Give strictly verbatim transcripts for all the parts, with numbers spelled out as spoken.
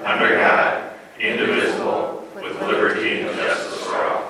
under God, indivisible, with liberty and justice for all.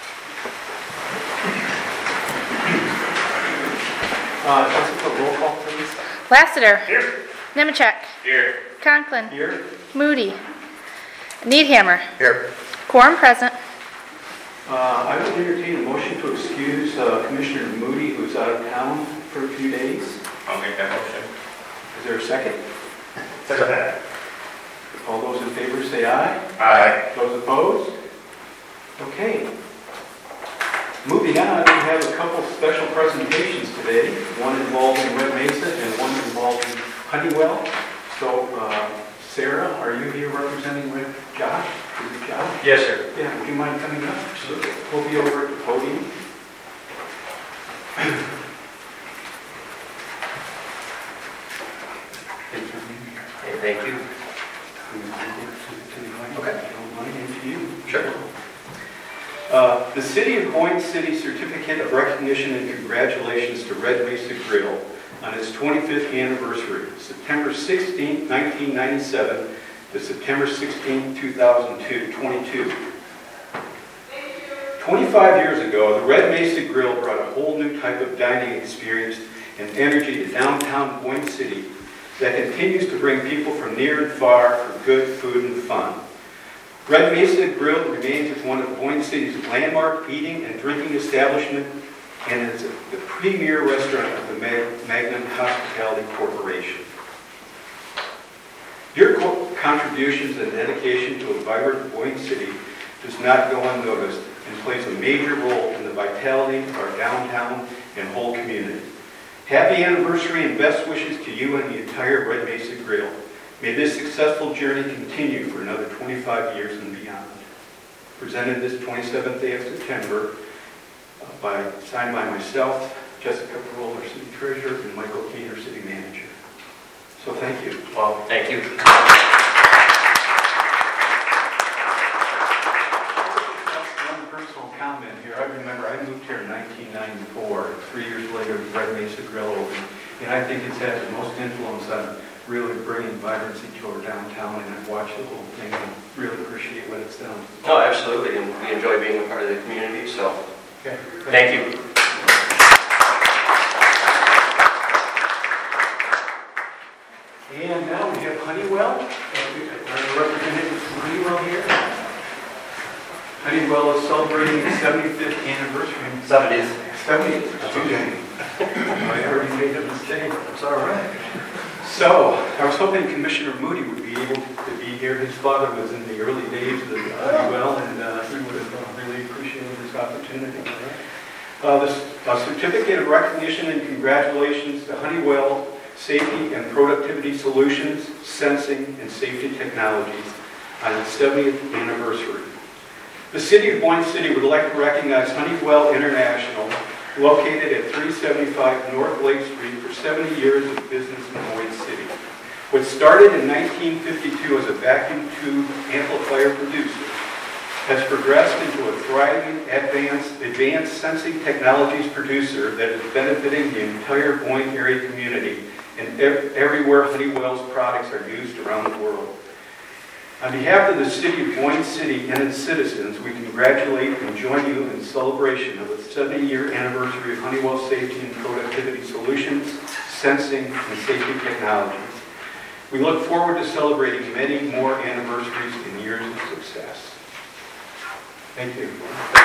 Uh, Jessica, roll call, please. Lassiter. Here. Nemechek. Here. Conklin. Here. Moody. Needhammer. Here. Quorum present. Uh, I would entertain a motion to excuse uh, Commissioner Moody, who's out of town for a few days. I'll make that motion. Is there a second? Second that. All those in favor say aye. Aye. Those opposed? Okay. Moving on, we have a couple special presentations today, one involving Red Mesa and one involving Honeywell. So, uh, Sarah, are you here representing Red Josh? Is it Josh? Yes, sir. Yeah, would you mind coming up? Absolutely. We'll be over at the podium. Hey, thank you. Okay. Don't mind, into you. Sure. Uh, the City of Boyne City Certificate of Recognition and Congratulations to Red Mesa Grill on its twenty-fifth anniversary, September sixteenth, nineteen ninety-seven to September sixteenth, two thousand twenty-two. twenty-five years ago, the Red Mesa Grill brought a whole new type of dining experience and energy to downtown Boyne City that continues to bring people from near and far for good food and fun. Red Mesa Grill remains as one of Boyne City's landmark eating and drinking establishment and is the premier restaurant of the Magnum Hospitality Corporation. Your co- contributions and dedication to a vibrant Boyne City does not go unnoticed and plays a major role in the vitality of our downtown and whole community. Happy anniversary and best wishes to you and the entire Red Mesa Grill. May this successful journey continue for another twenty-five years and beyond. Presented this twenty-seventh day of September, uh, by, signed by myself, Jessica Parole, our City Treasurer, and Michael Kane, our City Manager. So thank you. Well, thank you. One personal comment here. I remember I moved here in nineteen ninety-four. Three years later, the Red Mesa Grill opened. And I think it's had the most influence on really bringing vibrancy to our downtown, and I've watched the whole thing and really appreciate what it's done. No, absolutely, and we enjoy being a part of the community, so Okay. thank you. And now we have Honeywell. Our representative from Honeywell here. Honeywell is celebrating its seventy-fifth anniversary. Seventies. seventieth. That's okay. I already made a mistake. It's all right. So, I was hoping Commissioner Moody would be able to be here. His father was in the early days of Honeywell, and uh, he would have uh, really appreciated this opportunity. Uh, this uh, certificate of recognition and congratulations to Honeywell Safety and Productivity Solutions, Sensing, and Safety Technologies on its seventieth anniversary. The City of Boyne City would like to recognize Honeywell International, located at three seventy-five North Lake Street, for seventy years of business in Boyne City. What started in nineteen fifty-two as a vacuum tube amplifier producer has progressed into a thriving advanced, advanced sensing technologies producer that is benefiting the entire Boyne area community and ev- everywhere Honeywell's products are used around the world. On behalf of the City of Boyne City and its citizens, we congratulate and join you in celebration of the seventy-year anniversary of Honeywell Safety and Productivity Solutions, Sensing, and Safety Technologies. We look forward to celebrating many more anniversaries and years of success. Thank you.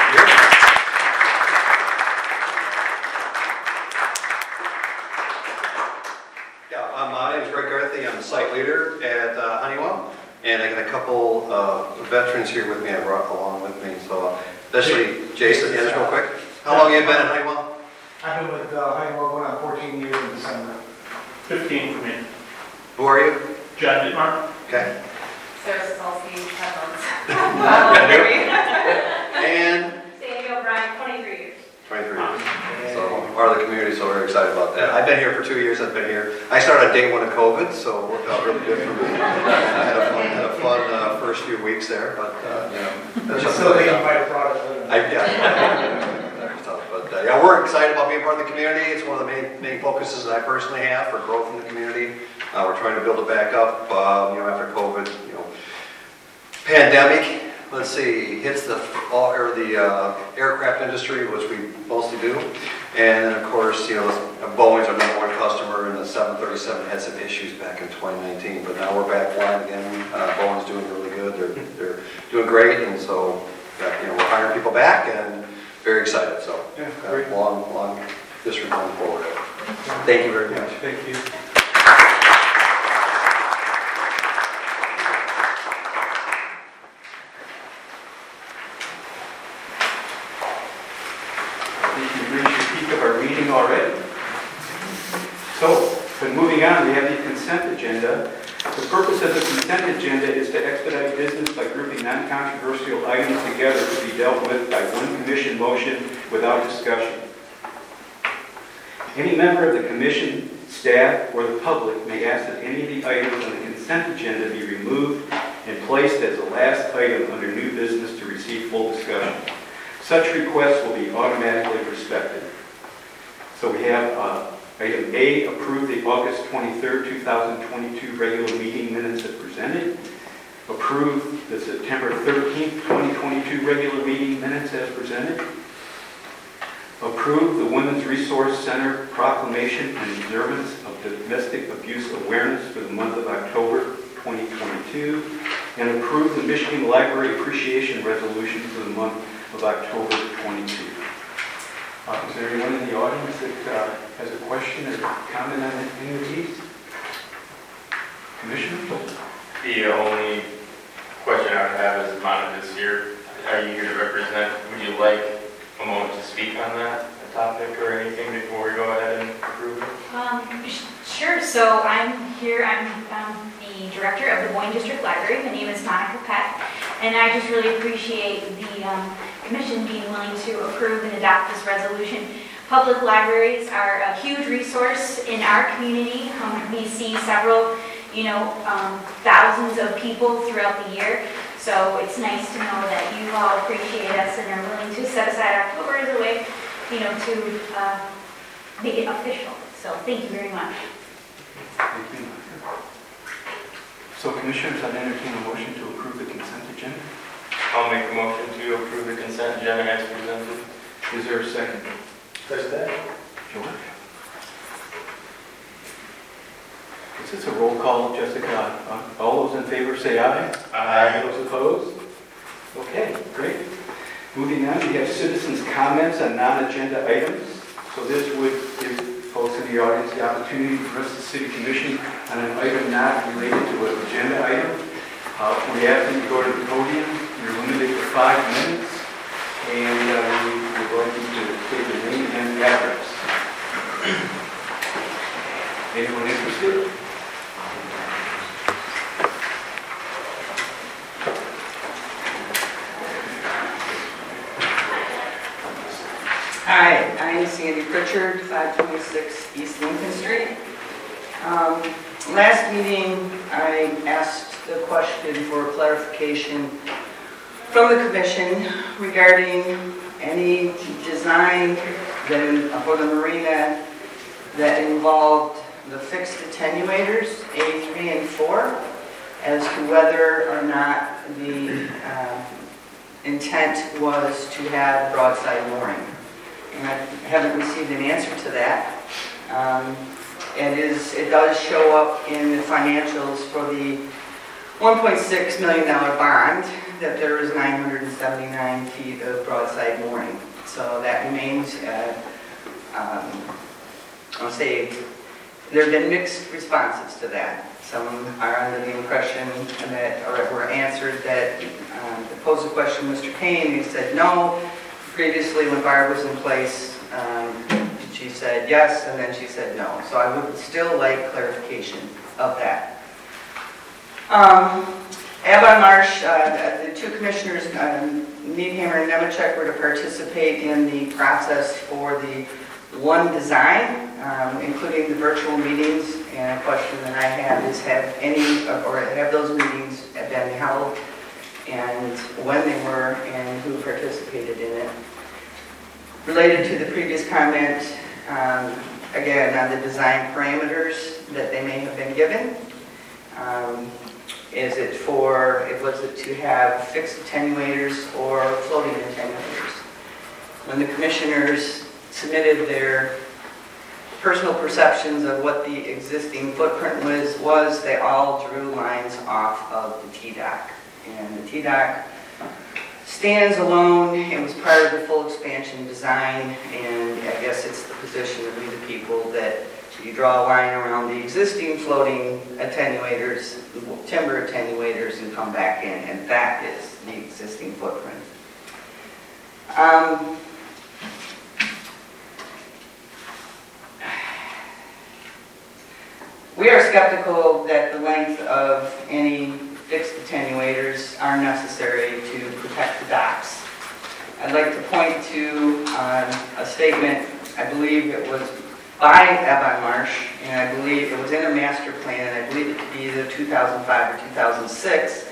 Yeah, um, my name is Greg Garthy. I'm the site leader at uh, Honeywell. And I got a couple uh, veterans here with me I brought along with me. So, uh, especially Jason, yeah, just real quick. How long have you been at Honeywell? I've been with uh, Honeywell going on fourteen years in December. fifteen for me. Who are you? John Dittmar. Okay. Sarah Salsky, headphones. And? Sandy O'Brien, twenty-three years. twenty-three years. So, part of the community, so we're excited about that. I've been here for two years. I've been here. I started day one of COVID, so it worked out really good for me. I had a fun, had a fun uh, first few weeks there, but, uh, you know. You're still thinking about a product. I, yeah, tough, but uh, yeah, we're excited about being part of the community. It's one of the main main focuses that I personally have for growth in the community. Uh, we're trying to build it back up, uh, you know, after COVID. You know, pandemic, let's see, hits the, all- or the uh, aircraft industry, which we mostly do. And then, of course, you know, Boeing's our number one customer, and the seven thirty-seven had some issues back in twenty nineteen. But now we're back flying again. Uh, Boeing's doing really good. They're, they're doing great. And so, uh, you know, we're hiring people back and very excited. So, Yeah, uh, great. long, long history going forward. Thank you very much. Thank you. I think you've reached the peak of our meeting already. So, but moving on, we have the consent agenda. The purpose of the consent agenda is to expedite business by grouping non-controversial items together to be dealt with by one commission motion without discussion. Any member of the commission, staff, or the public may ask that any of the items on the consent agenda be removed and placed as the last item under new business to receive full discussion. Such requests will be automatically respected. So we have uh, item A, approve the August twenty-third, two thousand twenty-two regular meeting minutes as presented. Approve the September thirteenth, twenty twenty-two regular meeting minutes as presented. Approve the Women's Resource Center proclamation and observance of Domestic Abuse Awareness for the month of October twenty twenty-two. And approve the Michigan Library Appreciation Resolution for the month of October twenty-two. Uh, is there anyone in the audience that uh, has a question or comment on any of these? Commissioner? The only question I would have is, Monica is here. Are you here to represent? Would you like a moment to speak on that topic or anything before we go ahead and approve it? Um, sh- Sure, so I'm here, I'm um, the director of the Boyne District Library. My name is Monica Peck, and I just really appreciate the um, commission being willing to approve and adopt this resolution. Public libraries are a huge resource in our community. Um, we see several, you know, um, thousands of people throughout the year. So it's nice to know that you all appreciate us and are willing to set aside October as a way, you know, to uh, make it official. So thank you very much. Thank you. So Commissioners, I entertain a motion to approve the consent agenda. I'll make a motion to approve the consent agenda as presented. Is there a second? There's that. George? Is this a roll call, Jessica? Uh, All those in favor say aye. Aye. Those opposed? Okay, great. Moving on, we have citizens' comments on non-agenda items. So this would give folks in the audience the opportunity to address the City Commission on an item not related to an agenda item. Uh, we ask that you go to the podium. You're limited to five minutes. And uh, we would like you to state your name and address. Anyone interested? Hi, I'm Sandy Pritchard, five twenty-six East Lincoln Street. Um, Last meeting, I asked the question for clarification from the commission regarding any design that, for the marina that involved the fixed attenuators, A three and four, as to whether or not the uh, intent was to have broadside mooring. And I haven't received an answer to that. Um, it is, it does show up in the financials for the one point six million dollars bond that there is nine hundred seventy-nine feet of broadside mooring. So that remains, uh, um, I'll say, there have been mixed responses to that. Some are under the impression that, or were answered that, um, to pose a question to Mister Kane, he said no. Previously, when Barb was in place, um, she said yes, and then she said no. So I would still like clarification of that. Um, Avon Marsh, uh, the two commissioners, um, Needhammer and Nemechek, were to participate in the process for the one design, um, including the virtual meetings. And a question that I have is, have any, or have those meetings been held, and when they were, and who participated in it. Related to the previous comment, um, again, on the design parameters that they may have been given. Um, Is it for, it was it to have fixed attenuators or floating attenuators? When the commissioners submitted their personal perceptions of what the existing footprint was, was they all drew lines off of the T D O C. And the T D O C stands alone. It was part of the full expansion design, and I guess it's the position of we the people that you draw a line around the existing floating attenuators, timber attenuators, and come back in, and that is the existing footprint. Um, We are skeptical that the length of any fixed attenuators are necessary to protect the docks. I'd like to point to um, a statement, I believe it was by Ebon Marsh, and I believe it was in a master plan, and I believe it to be either two thousand five or two thousand six,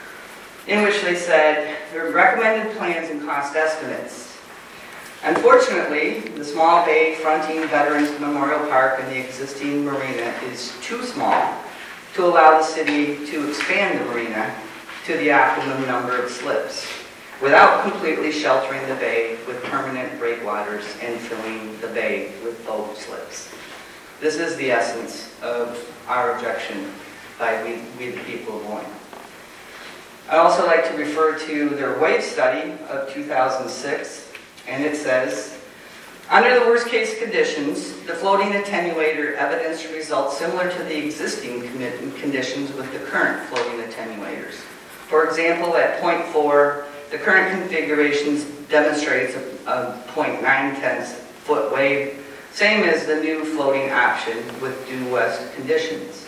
in which they said their recommended plans and cost estimates. Unfortunately, the small bay fronting Veterans Memorial Park and the existing marina is too small to allow the city to expand the marina to the optimum number of slips without completely sheltering the bay with permanent breakwaters and filling the bay with boat slips. This is the essence of our objection by we, we the people of Boyne. I'd also like to refer to their wave study of two thousand six. And it says, under the worst case conditions, the floating attenuator evidence results similar to the existing conditions with the current floating attenuators. For example, at point four, the current configurations demonstrates a, a zero point nine foot wave, same as the new floating option with due west conditions.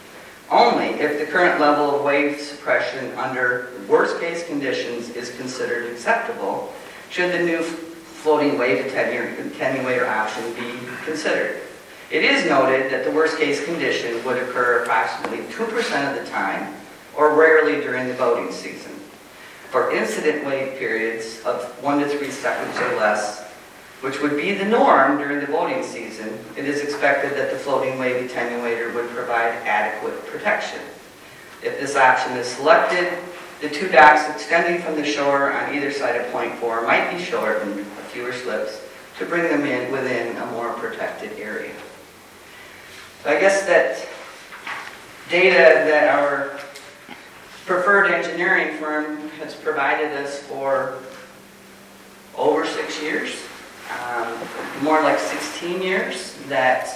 Only if the current level of wave suppression under worst case conditions is considered acceptable should the new floating wave attenuator option be considered. It is noted that the worst case condition would occur approximately two percent of the time or rarely during the boating season. For incident wave periods of one to three seconds or less, which would be the norm during the boating season, it is expected that the floating wave attenuator would provide adequate protection. If this option is selected, the two docks extending from the shore on either side of point four might be shortened with fewer slips to bring them in within a more protected area. So I guess that data that our preferred engineering firm has provided us for over six years, um, more like sixteen years, that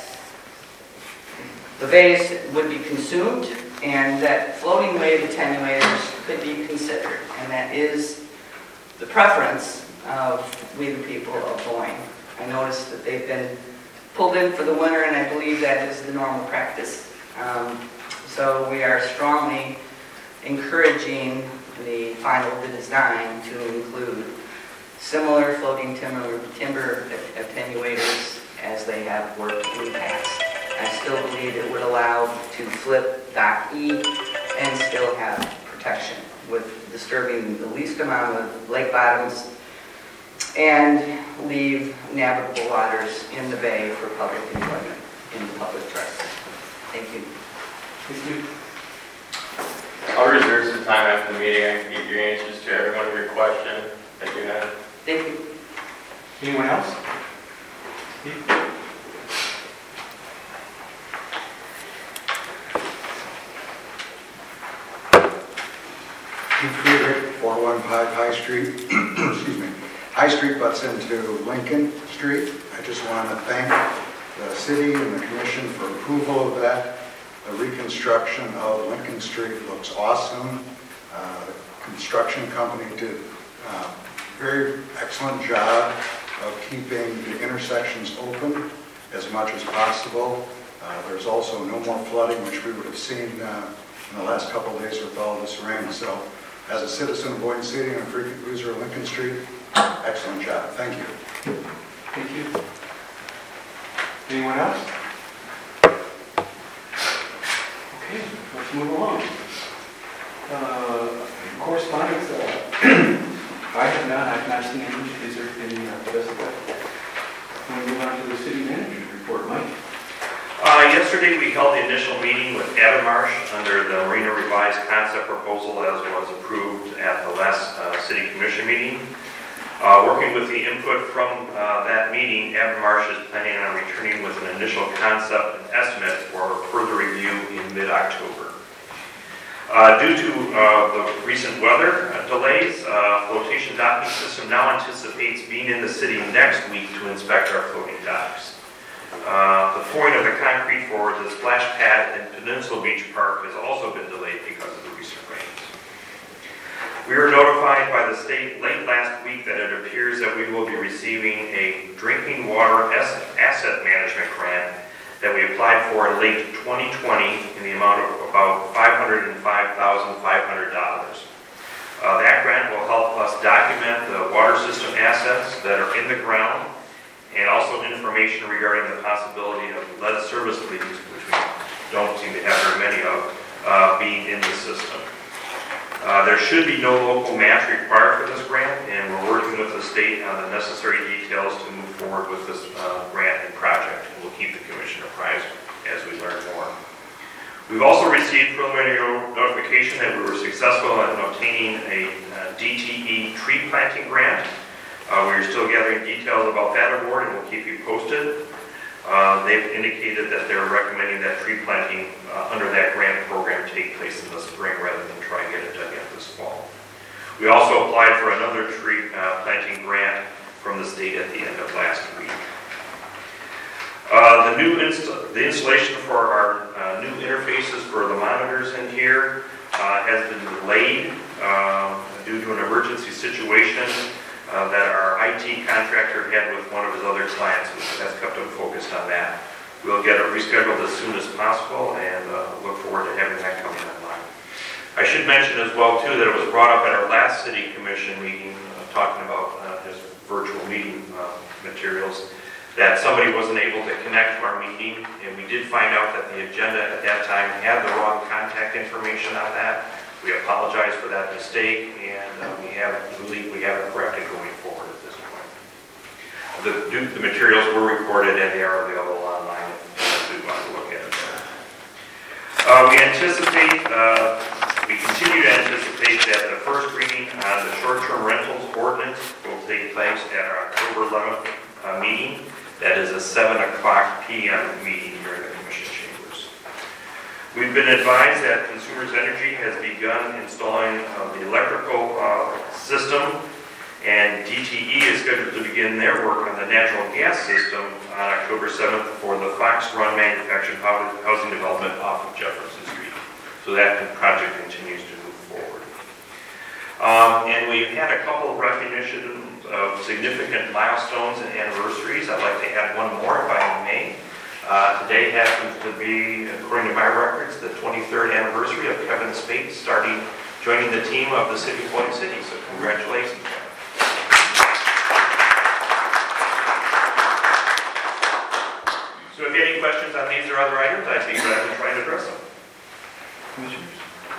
the bays would be consumed and that floating wave attenuators could be considered. And that is the preference of we the people of Boyne. I noticed that they've been pulled in for the winter, and I believe that is the normal practice. Um, so we are strongly encouraging the final design to include similar floating timber, timber attenuators as they have worked in the past. I still believe it would allow to flip dock E and still have protection with disturbing the least amount of lake bottoms and leave navigable waters in the bay for public enjoyment in the public trust. Thank you. Thank you. I'll reserve some time after the meeting. I can get your answers to every one of your questions that you have. Thank you. Anyone else? Steve? Friedrich, four one five High Street. Excuse me. High Street butts into Lincoln Street. I just want to thank the city and the commission for approval of that. The reconstruction of Lincoln Street looks awesome. Uh, the construction company did a very excellent job of keeping the intersections open as much as possible. Uh, there's also no more flooding, which we would have seen uh, in the last couple of days with all this rain. So, as a citizen of Boyne City and a frequent user of Lincoln Street, excellent job. Thank you. Thank you. Anyone else? Okay, let's move along. Uh, correspondence. Uh, I have not. I've not seen any. Is there any, uh, Jessica? Can we move on to the city manager's report, Mike? Uh, yesterday we held the initial meeting with Avonmarsh under the Marina Revised Concept Proposal as was approved at the last uh, City Commission meeting. Uh, working with the input from uh, that meeting, Avonmarsh is planning on returning with an initial concept and estimate for further review in mid-October. Uh, due to uh, the recent weather uh, delays, uh, flotation docking system now anticipates being in the city next week to inspect our floating docks. Uh, the pouring of the concrete for the splash pad in Peninsula Beach Park has also been delayed because of the recent rains. We were notified by the state late last week that it appears that we will be receiving a drinking water asset management grant that we applied for in late twenty twenty in the amount of about five hundred five thousand five hundred dollars. Uh, that grant will help us document the water system assets that are in the ground and also information regarding the possibility of lead service leaks, which we don't seem to have very many of, uh, being in the system. Uh, there should be no local match required for this grant, and we're working with the state on the necessary details to move forward with this uh, grant and project, and we'll keep the commission apprised as we learn more. We've also received preliminary notification that we were successful in obtaining a uh, D T E tree planting grant. Uh, we're still gathering details about that award, and we'll keep you posted. Uh, they've indicated that they're recommending that tree planting uh, under that grant program take place in the spring rather than try and get it done yet this fall. We also applied for another tree uh, planting grant from the state at the end of last week. Uh, the new inst the installation for our uh, new interfaces for the monitors in here uh, has been delayed uh, due to an emergency situation Uh, that our I T contractor had with one of his other clients, which has kept him focused on that. We'll get it rescheduled as soon as possible and uh, look forward to having that coming online. I should mention as well, too, that it was brought up at our last City Commission meeting, uh, talking about uh, his virtual meeting uh, materials, that somebody wasn't able to connect to our meeting, and we did find out that the agenda at that time had the wrong contact information on that. We apologize for that mistake, and uh, we have, believe we have it corrected going forward at this point. The, the materials were recorded and they are available online if you want to look at it. Uh, we anticipate, uh, we continue to anticipate that the first reading on the short-term rentals ordinance will take place at our October eleventh uh, meeting. That is a seven o'clock p m meeting here in the Commission chambers. We've been advised that Consumers Energy has begun installing uh, the electrical uh, system, and D T E is scheduled to begin their work on the natural gas system on October seventh for the Fox Run manufactured housing development off of Jefferson Street. So that project continues to move forward. Um, and we've had a couple of recognitions of significant milestones and anniversaries. I'd like to add one more, if I may. Uh, today happens to be, according to my records, the twenty-third anniversary of Kevin Spate starting, joining the team of the City of Hawaii City. So congratulations. So if you have any questions on these or other items, I'd be glad to try and address them. Commissioners?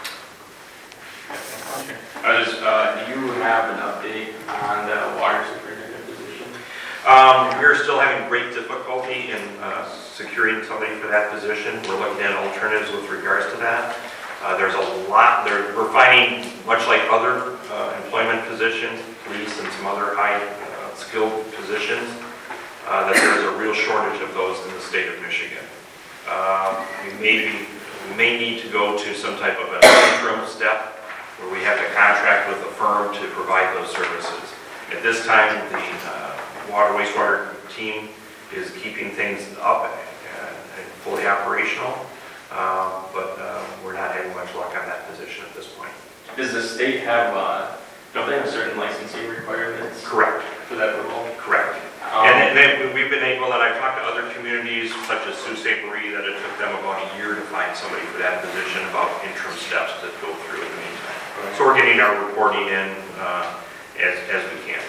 I just, uh, do you have an update on the water superintendent position? Um, we're still having great difficulty in uh, securing somebody for that position. We're looking at alternatives with regards to that. Uh, there's a lot, there, we're finding, much like other uh, employment positions, police and some other high uh, skilled positions, uh, that there's a real shortage of those in the state of Michigan. Uh, we, may be, we may need to go to some type of an interim step where we have to contract with a firm to provide those services. At this time, the uh, water wastewater team is keeping things up and, and fully operational, uh, but uh, we're not having much luck on that position at this point. Does the state have, uh, don't they have certain licensing requirements? Correct. For that role? Correct. Um, and then we've been able, and I've talked to other communities such as Sault Ste. Marie, that it took them about a year to find somebody for that position, about interim steps to go through in the meantime. Right. So we're getting our reporting in uh, as, as we can.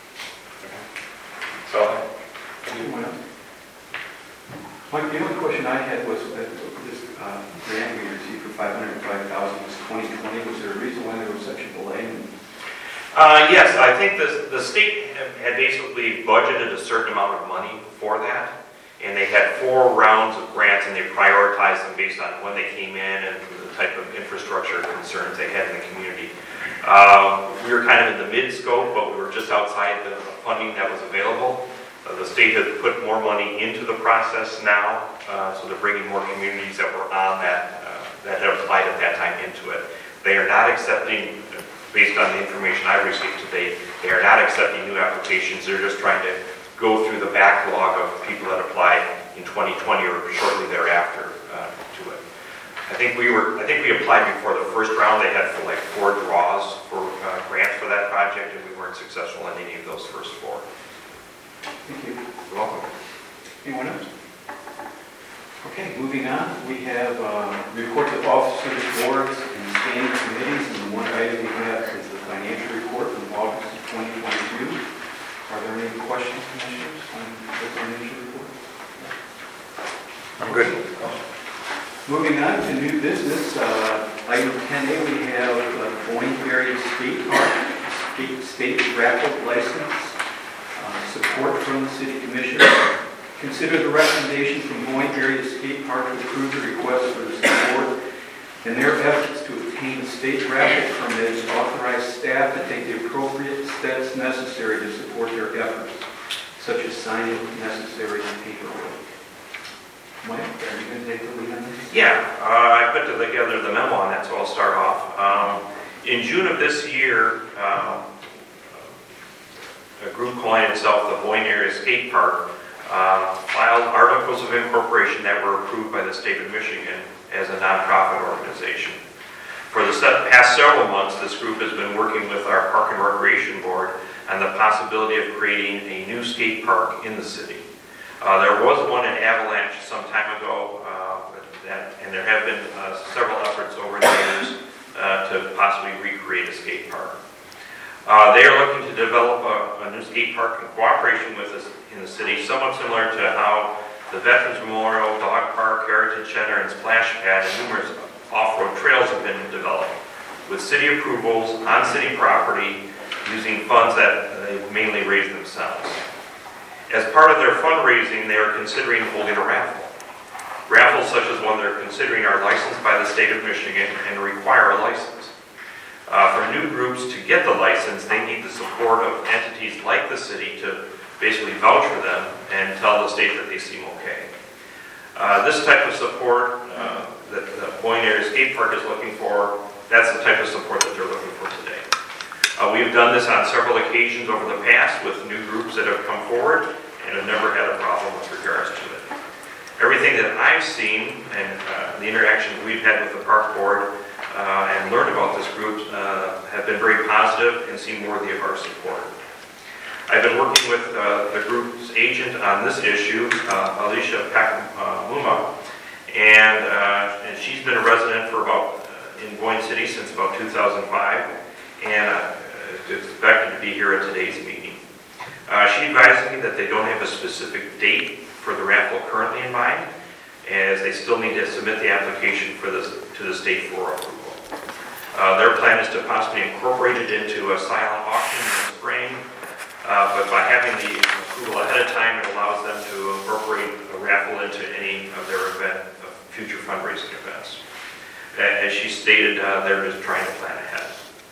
So, Anyone else? Mike, the only question I had was that this uh, grant we received for five hundred five thousand dollars was twenty twenty. Was there a reason why there was such a delay? Uh, yes, I think the, the state had basically budgeted a certain amount of money for that, And they had four rounds of grants, and they prioritized them based on when they came in and the type of infrastructure concerns they had in the community. Uh, we were kind of in the mid-scope, but we were just outside the funding that was available. Uh, the state has put more money into the process now, uh, so they're bringing more communities that were on that, uh, that had applied at that time into it. They are not accepting, based on the information I've received today, they are not accepting new applications. They're just trying to go through the backlog of people that applied in twenty twenty or shortly thereafter uh, to it. I think we were, I think we applied before the first round. They had for like four draws for uh, grants for that project, and we weren't successful in any of those first four. Thank you. You're welcome. Anyone else? Okay, moving on, we have uh, reports of officers, boards, and standing committees, and the one item we have is the financial report from August of twenty twenty-two. Are there any questions, commissioners, on the financial report? I'm good. Moving on to new business, uh, item ten A, we have uh, Boyne Area Skate Park, skate, state raffle license, uh, support from the city commission. Consider the recommendation from Boyne Area Skate Park to approve the request for the support in their efforts to obtain state raffle permits, authorize staff to take the appropriate steps necessary to support their efforts, such as signing necessary paperwork. Mike, are you going to take the lead on this? Yeah, uh, I put together the memo on that, so I'll start off. Um, in June of this year, um, a group calling itself the Boyne Area Skate Park uh, filed articles of incorporation that were approved by the state of Michigan as a nonprofit organization. For the past several months, this group has been working with our Park and Recreation Board on the possibility of creating a new skate park in the city. Uh, there was one in Avalanche some time ago, uh, that, and there have been uh, several efforts over the years uh, to possibly recreate a skate park. Uh, they are looking to develop a, a new skate park in cooperation with us in the city, somewhat similar to how the Veterans Memorial, Dog Park, Heritage Center, and Splash Pad, and numerous off-road trails have been developed with city approvals on city property using funds that they mainly raise themselves. As part of their fundraising, they are considering holding a raffle. Raffles such as one they're considering are licensed by the state of Michigan and require a license. Uh, for new groups to get the license, they need the support of entities like the city to basically vouch for them and tell the state that they seem okay. Uh, this type of support uh, that the Boyne Area Skate Park is looking for, that's the type of support that they're looking for today. Uh, we have done this on several occasions over the past with new groups that have come forward and have never had a problem with regards to it. Everything that I've seen and uh, the interactions we've had with the park board uh, and learned about this group uh, have been very positive and seem worthy of our support. I've been working with uh, the group's agent on this issue, uh, Alicia Pakamuma, and, uh, and she's been a resident for about uh, in Boyne City since about two thousand five, and uh, is expected to be here at today's meeting. Uh, she advised me that they don't have a specific date for the raffle currently in mind, as they still need to submit the application for this to the state for approval. Uh, their plan is to possibly incorporate it into a silent auction in the spring. Uh, but by having the approval ahead of time, it allows them to incorporate a raffle into any of their event, of future fundraising events. As she stated, uh, they're just trying to plan ahead.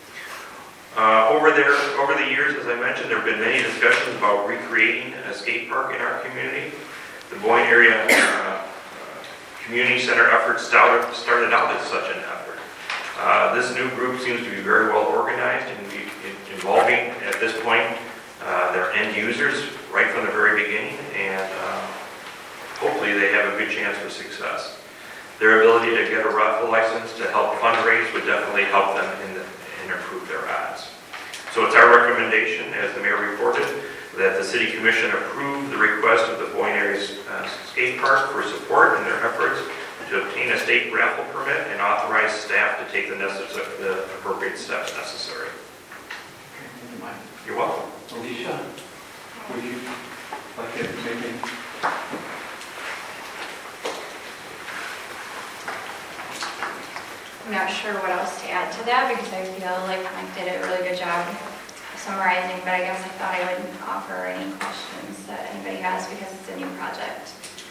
Uh, over there, over the years, as I mentioned, there have been many discussions about recreating a skate park in our community. The Boyne Area uh, Community Center effort started, started out as such an effort. Uh, this new group seems to be very well organized and be involving, at this point, Uh, their end users right from the very beginning, and uh, hopefully they have a good chance for success. Their ability to get a raffle license to help fundraise would definitely help them in the, and improve their odds. So it's our recommendation, as the mayor reported, that the city commission approve the request of the Boyne Area uh, Skate Park for support in their efforts to obtain a state raffle permit and authorize staff to take the, necessary, the appropriate steps necessary. You're welcome. Alicia, would you like to make any? I'm not sure what else to add to that because I feel like Mike did a really good job summarizing, but I guess I thought I would offer any questions that anybody has because it's a new project.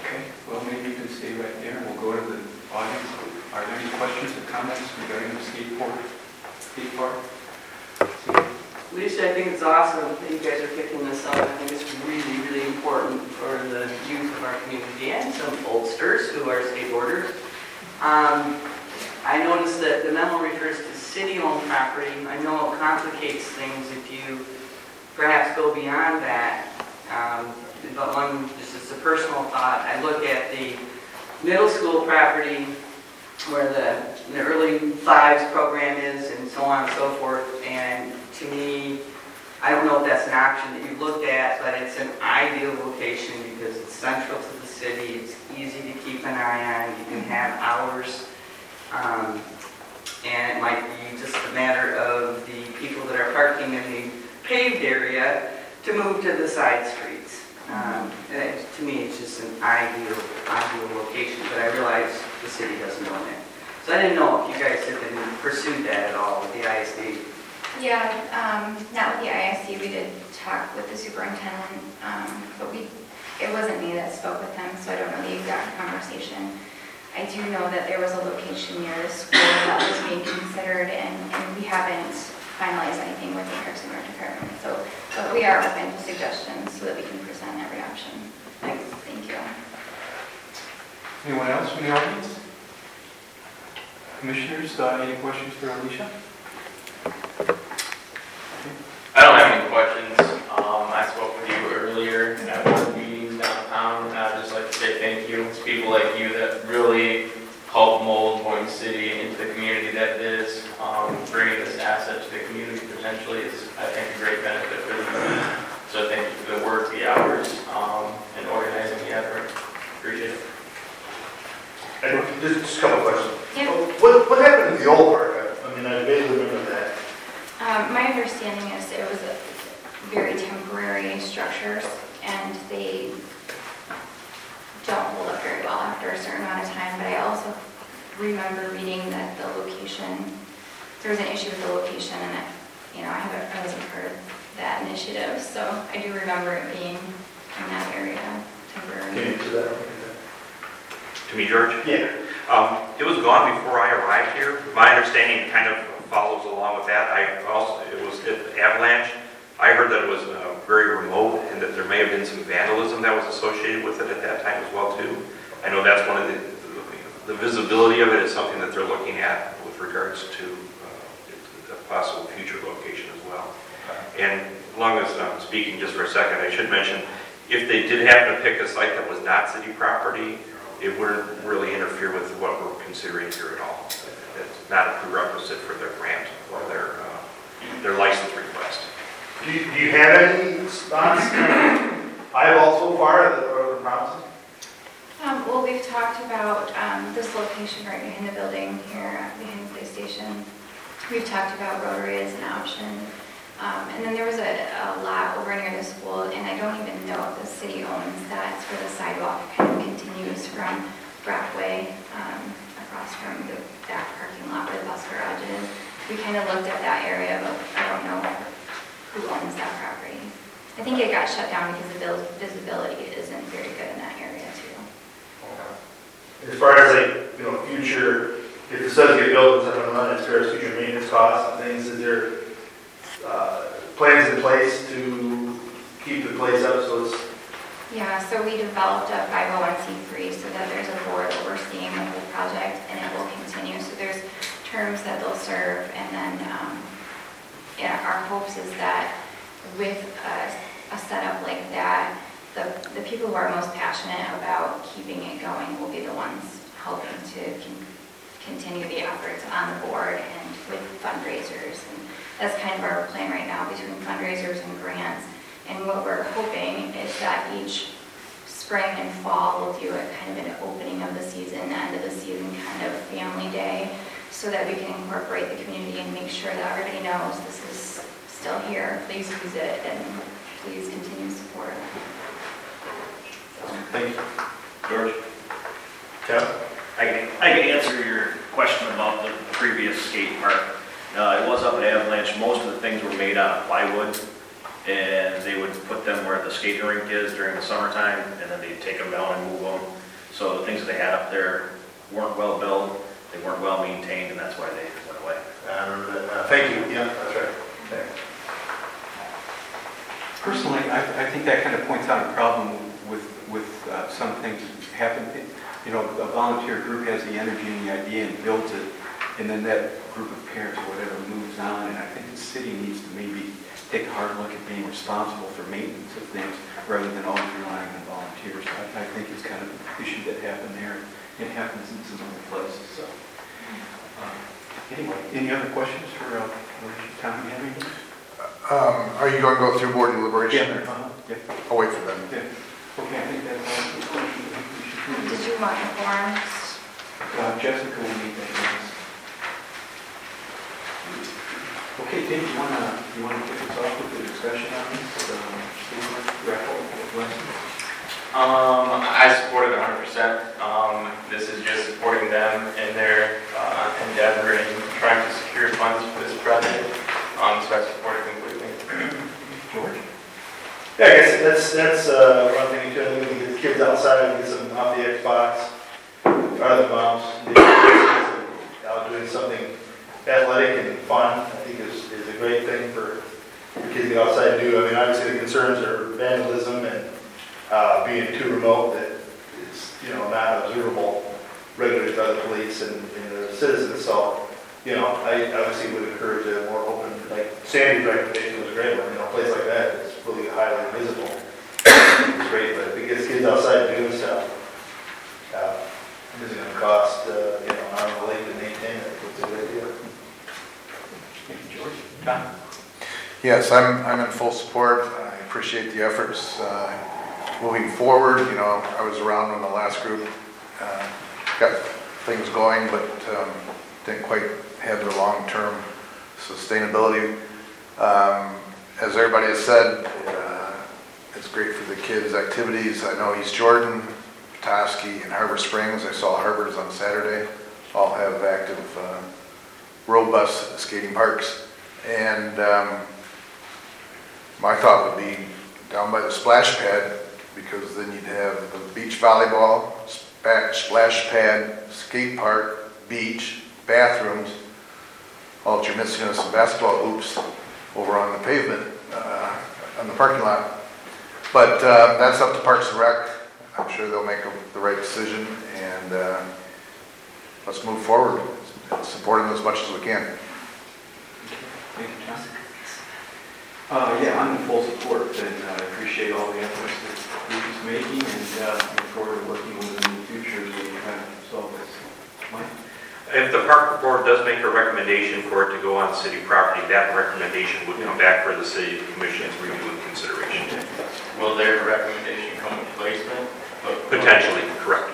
Okay, well, maybe you can stay right there, and we'll go to the audience. Are there any questions or comments regarding the skate park? Skate park? Lisa, I think it's awesome that you guys are picking this up. I think it's really, really important for the youth of our community and some oldsters who are skateboarders. Um, I noticed that the memo refers to city-owned property. I know it complicates things if you perhaps go beyond that. Um, but one, this is a personal thought. I look at the middle school property where the, the early fives program is and so on and so forth. And to me, I don't know if that's an option that you've looked at, but it's an ideal location because it's central to the city. It's easy to keep an eye on. You can have hours. Um, and it might be just a matter of the people that are parking in the paved area to move to the side streets. Um, it, to me, it's just an ideal, ideal location, but I realize the city doesn't own it. So I didn't know if you guys had been pursued that at all with the I S D. Yeah, um, not with the I S D, we did talk with the superintendent, um, but we, it wasn't me that spoke with him, so I don't know the exact conversation. I do know that there was a location near the school that was being considered, and, and we haven't finalized anything with the Parks and Rec department, so, but we are open to suggestions so that we can present every option. Thanks. Thank you. Anyone else from the audience? Commissioners, uh, any questions for Alicia? I don't have any questions. Um, I spoke with you earlier at one of the meetings downtown, and I'd just like to say thank you. It's people like you that really help mold Boyne City into the community that it is. Um, bringing this asset to the community potentially is, I think, a great benefit for the community. So thank you for the work, the hours, um, and organizing the effort. Appreciate it. And just a couple questions. Yeah. What, what happened to the old park? I I mean, I vaguely remember that. Um, my understanding is it was a very temporary structures, and they don't hold up very well after a certain amount of time, but I also remember reading that the location, there was an issue with the location, and it, you know, I haven't, I wasn't part of that initiative, so I do remember it being in that area temporarily. Can you do that? To me, George? Yeah. Um, it was gone before I arrived here. My understanding kind of follows along with that. I also, it was at Avalanche. I heard that it was uh, very remote and that there may have been some vandalism that was associated with it at that time as well too. I know that's one of the, the, the visibility of it is something that they're looking at with regards to uh, a possible future location as well. And as long as I'm speaking just for a second, I should mention, if they did happen to pick a site that was not city property, it wouldn't really interfere with what we're considering here at all. It's not a prerequisite for their grant or their uh, their license request. Do you, do you have any spots eyeball so far that are promising? Um, well, we've talked about um, this location right behind the building here, behind the police station. We've talked about Rotary as an option. Um, and then there was a, a lot over near the school, and I don't even know if the city owns that. It's where the sidewalk kind of continues from Brockway um, across from the back parking lot where the bus garage is. We kind of looked at that area, but I don't know who owns that property. I think it got shut down because the visibility isn't very good in that area too. As far as like, you know, future, if this does get built and something like that, as far as future maintenance costs and things, is there uh, plans in place to keep the place up so it's... Yeah, so we developed a five oh one c three so that there's a board overseeing the whole project and it will continue. So there's terms that they'll serve, and then um, yeah, our hopes is that with a, a setup like that, the, the people who are most passionate about keeping it going will be the ones helping to con- continue the efforts on the board and with fundraisers. And that's kind of our plan right now between fundraisers and grants. And what we're hoping is that each spring and fall we'll do a kind of an opening of the season, end of the season kind of family day, so that we can incorporate the community and make sure that everybody knows this is still here. Please use it and please continue to support it. So. Thank you. George? Kevin? I can, I can answer your question about the previous skate park. Uh, it was up at Avalanche. Most of the things were made out of plywood. and they would put them where the skating rink is during the summertime, and then they'd take them down and move them. So the things that they had up there weren't well built, they weren't well maintained, and that's why they went away. I remember that. Uh, Thank you, yeah, that's right. Thanks. Personally, I, I think that kind of points out a problem with, with uh, some things that happen. You know, a volunteer group has the energy and the idea and builds it, and then that group of parents or whatever moves on, and I think the city needs to maybe take a hard look at being responsible for maintenance of things rather than always relying on volunteers. I, I think it's kind of an issue that happened there, and it happens in some other places, so. Uh, anyway, any other questions for uh, Tom, you have anything? Um, are you going to go through board deliberation? Yeah, uh-huh. Yeah. I'll wait for them. Yeah. Okay, I think that's all the questions I think we should do. Did you want the forms? Uh, Jessica will meet that with us. Okay, Dave, you want to you want to kick us off with the discussion on this? Um, raffle lessons? Um, I support it one hundred percent. Um, this is just supporting them in their uh, endeavor in trying to secure funds for this project. Um, so I support it completely. George? Yeah, I guess that's, that's uh, one thing too. We can get the kids outside and get some off the Xbox, or the moms, out doing something athletic and fun. I think is, is a great thing for, for kids to get outside and do. I mean, obviously the concerns are vandalism and uh, being too remote that it's, you know, not observable regularly by the police and, and the citizens. So, you know, I obviously would encourage a more open, like Sandy's recommendation was a great one. You know, a place like that is really highly visible. It's great, but if it gets kids outside doing stuff, uh, it's going to cost, uh, you know, I don't know, lake to maintain it. It's a good idea. Thank you, George. Tom? Yes, I'm, I'm in full support. I appreciate the efforts uh, moving forward. You know, I was around when the last group uh, got things going, but um, didn't quite have their long-term sustainability. Um, as everybody has said, uh, it's great for the kids' activities. I know East Jordan, Petoskey, and Harbor Springs. I saw Harbor's on Saturday. All have active, uh, robust skating parks. And um, my thought would be down by the splash pad, because then you'd have the beach volleyball, splash pad, skate park, beach, bathrooms. All that you're missing is some basketball hoops over on the pavement, uh, on the parking lot. But uh, that's up to Parks and Rec. I'm sure they'll make a, the right decision, and uh, let's move forward and support them as much as we can. Thank you, John. Uh, yeah, I'm in full support, and I uh, appreciate all the efforts that Bruce is making, and uh, look forward to working with him in the future as we try to solve this. Mike? If the park board does make a recommendation for it to go on city property, that recommendation would come back for the city commission's review and consideration. Will their recommendation come with placement? Potentially, correct.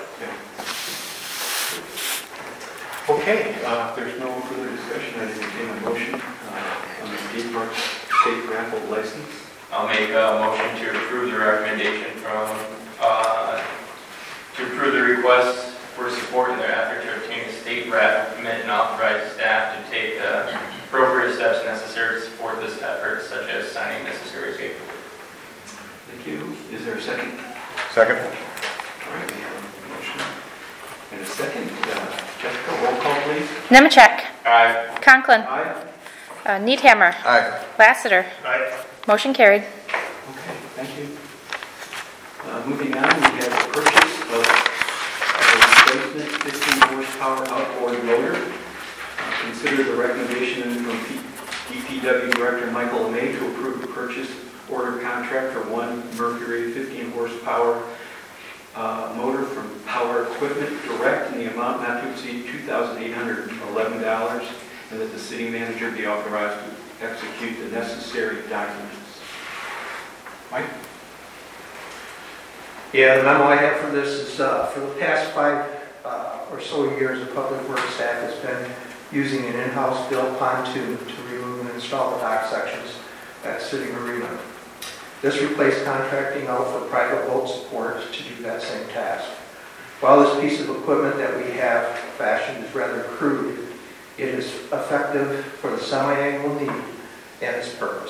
Okay, uh, if there's no further discussion, I entertain a motion uh, on the skate park state raffle license. I'll make a motion to approve the recommendation from, uh, to approve the request for support in their effort to obtain a state raffle permit and authorize staff to take uh, appropriate steps necessary to support this effort, such as signing necessary paperwork. Thank you. Is there a second? Second. All right, we have a motion and a second. Uh, Jessica, roll call, please. Nemechek. Aye. Conklin. Aye. Uh, Needhammer. Aye. Lassiter. Aye. Motion carried. Okay, thank you. Uh, moving on, we have the purchase of a replacement fifteen horsepower outboard loader. Uh, consider the recommendation from D P W Director Michael LeMay to approve the purchase order contract for one Mercury fifteen horsepower uh, motor from Power Equipment Direct in the amount not to exceed two thousand eight hundred eleven dollars, and that the city manager be authorized to execute the necessary documents. Mike? Yeah, the memo I have for this is, uh, for the past five uh, or so years, the Public Works staff has been using an in-house built pontoon to remove and install the dock sections at City Marina. This replaced contracting out for private boat support to do that same task. While this piece of equipment that we have fashioned is rather crude, it is effective for the semi-annual need and its purpose.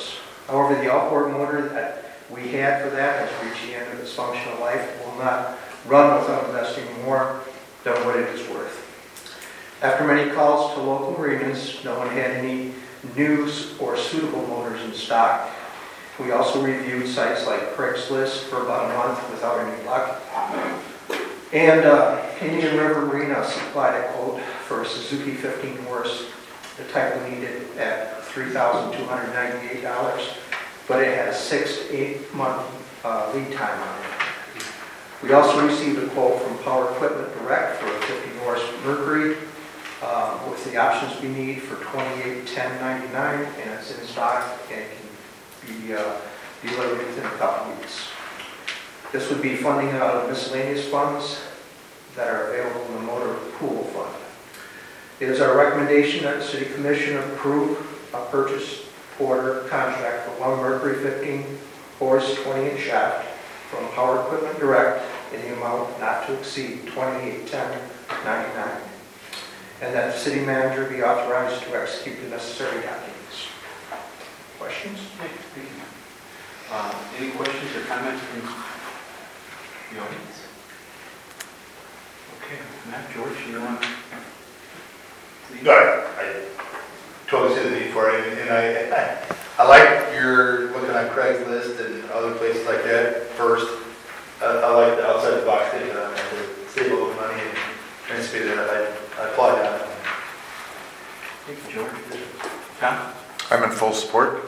However, the outboard motor that we had for that has reached the end of its functional life. It will not run without investing more than what it is worth. After many calls to local marinas, no one had any new or suitable motors in stock. We also reviewed sites like Craigslist for about a month without any luck. And uh, Indian River Marina supplied a quote for a Suzuki fifteen horse, the type we needed, at three thousand two hundred ninety-eight dollars, but it had a six to eight month uh, lead time on it. We also received a quote from Power Equipment Direct for a fifty horse Mercury uh, with the options we need for twenty-eight ten ninety-nine, and it's in stock and it can be uh, delivered within a couple weeks. This would be funding out of miscellaneous funds that are available in the motor pool fund. It is our recommendation that the City Commission approve a purchase order contract for one Mercury fifteen horse twenty inch shaft from Power Equipment Direct in the amount not to exceed twenty-eight ten ninety-nine, and that the city manager be authorized to execute the necessary documents. Questions? Thank you. Uh, Any questions or comments from the audience? Okay, Matt, George, you want to lead? No, I, I totally see the need for it, and I, I, I like your looking on Craigslist and other places like that first. I, I like the outside the box thing, uh, to save a little money and anticipate that. I, I applaud that. Thank you, George. Tom? I'm in full support.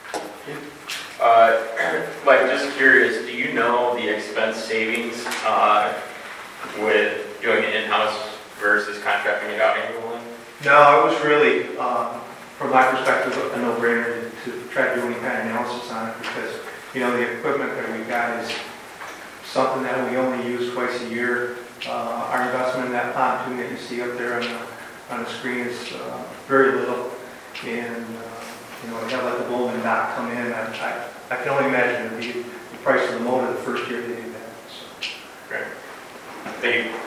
Uh, Mike, just curious, do you know the expense savings uh, with doing it in-house versus contracting it out annually? No, it was really, um, from my perspective, a no-brainer to, to try to do any kind of analysis on it because, you know, the equipment that we got is something that we only use twice a year. Uh, our investment in that pontoon that you see up there on the, on the screen is uh, very little. And, uh, you know, we have like the Bowman dock come in. I, I, I can only imagine it'd be the price of the motor the first year they did that. So. Great. Thank you.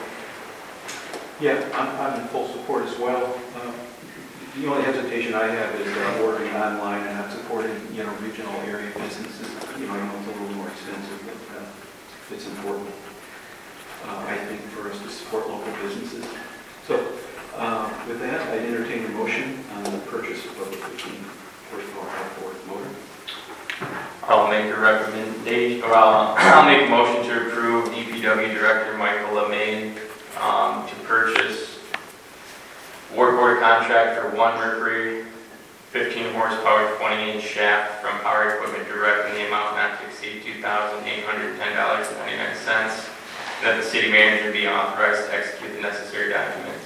Yeah, I'm, I'm in full support as well. Um, the only hesitation I have is uh, ordering online and not supporting, you know, regional area businesses. You know, I know it's a little more expensive, but uh, it's important, uh, I think, for us to support local businesses. So, uh, with that, I'd entertain a motion on the purchase of a fifteen horsepower outboard motor. I'll make a recommendation, or I'll, I'll make a motion to approve D P W Director Michael LeMay um, to purchase award order contract for one Mercury fifteen horsepower twenty inch shaft from Power Equipment Direct in the amount not to exceed two thousand eight hundred ten dollars and ninety-nine cents, and that the city manager be authorized to execute the necessary documents.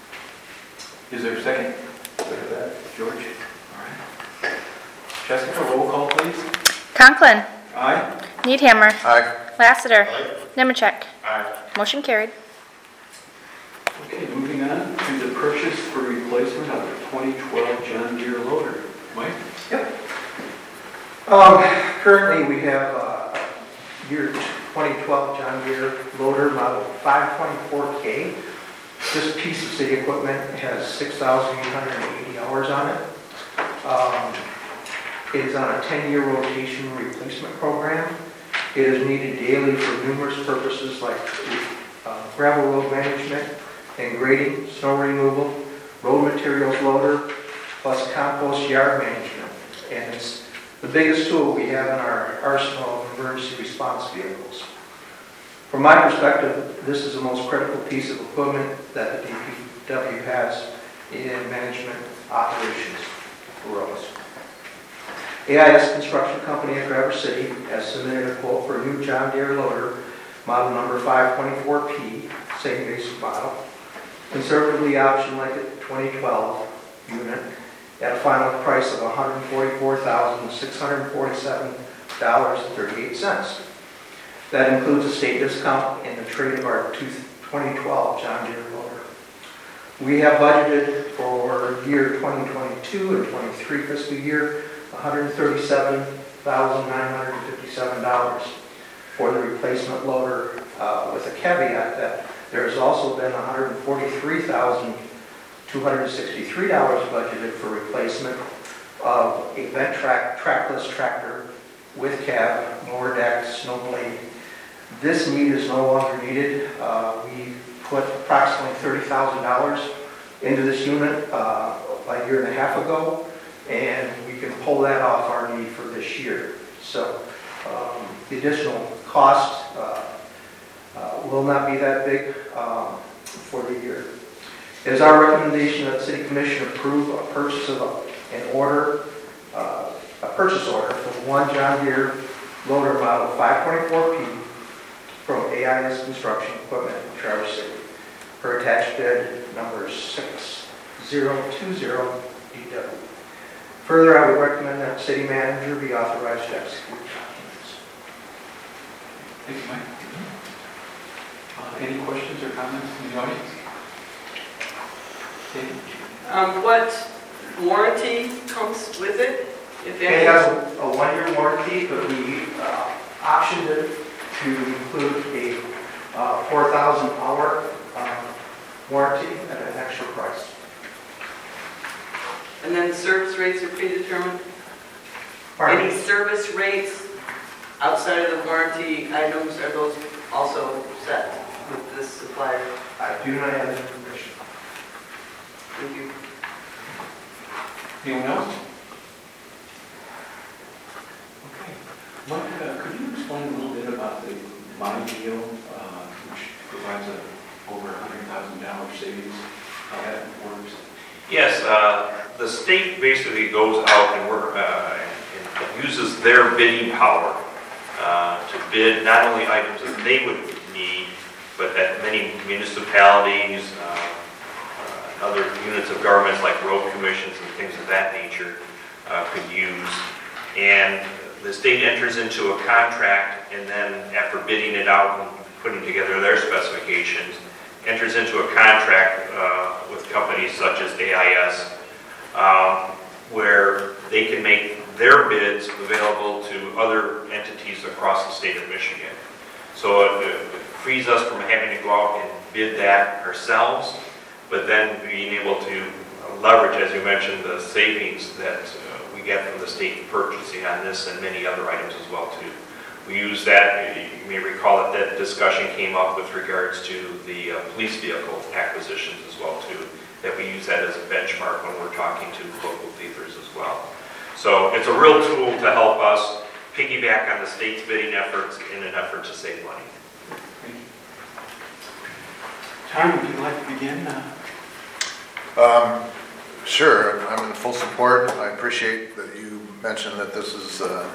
Is there a second? Second that. George? All right. Jessica, roll call, please. Conklin. Aye. Needhammer. Aye. Lassiter. Nemecheck. Aye. Motion carried. Okay, moving on to the purchase for replacement of the twenty twelve John Deere loader. Mike? Yep. Um, currently, we have a year twenty twelve John Deere loader model five twenty-four K. This piece of city equipment has six thousand eight hundred eighty hours on it. Um, it is on a ten year rotation replacement program. It is needed daily for numerous purposes like uh, gravel road management and grading, snow removal, road materials loader, plus compost yard management. And it's the biggest tool we have in our arsenal of emergency response vehicles. From my perspective, this is the most critical piece of equipment that the D P W has in management operations for roads. A I S Construction Company of Traverse City has submitted a quote for a new John Deere loader, model number five twenty-four P, same basic model, conservatively optioned like a twenty twelve unit, at a final price of one hundred forty-four thousand six hundred forty-seven dollars and thirty-eight cents. That includes a state discount in the trade of our twenty twelve John Deere loader. We have budgeted for year twenty twenty-two and twenty-three fiscal year one hundred thirty-seven thousand nine hundred fifty-seven dollars for the replacement loader, uh, with a caveat that there has also been one hundred forty-three thousand two hundred sixty-three dollars budgeted for replacement of a vent track, trackless tractor with cab, mower deck, snow blade. This need is no longer needed. Uh, we put approximately thirty thousand dollars into this unit uh, a year and a half ago, and we can pull that off our need for this year. So um, the additional cost uh, uh, will not be that big um, for the year. It is our recommendation that the City Commission approve a purchase of a, an order, uh, a purchase order for one John Deere loader model five twenty-four P from A I S Construction Equipment in Traverse City for attached bid number six zero two zero D W. Further, I would recommend that the city manager be authorized to execute documents. Thank you, Mike. Uh, Any questions or comments from the audience? Okay. Um, what warranty comes with it, if any? It has a, a one-year warranty, but we uh, optioned it to include a uh, four thousand hour uh, warranty at an extra price. And then service rates are predetermined? Pardon? Any service rates outside of the warranty items, are those also set with this supplier? I do not have that information. Thank you. Anyone else? Okay. Mike, uh, could you explain a little bit about the My Deal, uh, which provides a over one hundred thousand dollars savings, how that works? Yes, uh, the state basically goes out and work, uh, and uses their bidding power uh, to bid not only items that they would need, but that many municipalities, uh, uh, other units of governments like road commissions and things of that nature uh, could use. And the state enters into a contract, and then after bidding it out and putting together their specifications, enters into a contract uh, with companies such as A I S, um, where they can make their bids available to other entities across the state of Michigan. So it, it frees us from having to go out and bid that ourselves, but then being able to leverage, as you mentioned, the savings that uh, we get from the state purchasing on this and many other items as well too. We use that, you may recall that that discussion came up with regards to the uh, police vehicle acquisitions as well too, that we use that as a benchmark when we're talking to local dealers as well. So it's a real tool to help us piggyback on the state's bidding efforts in an effort to save money. Tom, would you like to begin? Uh, Um, Sure, I'm in full support. I appreciate that you mentioned that this is, uh,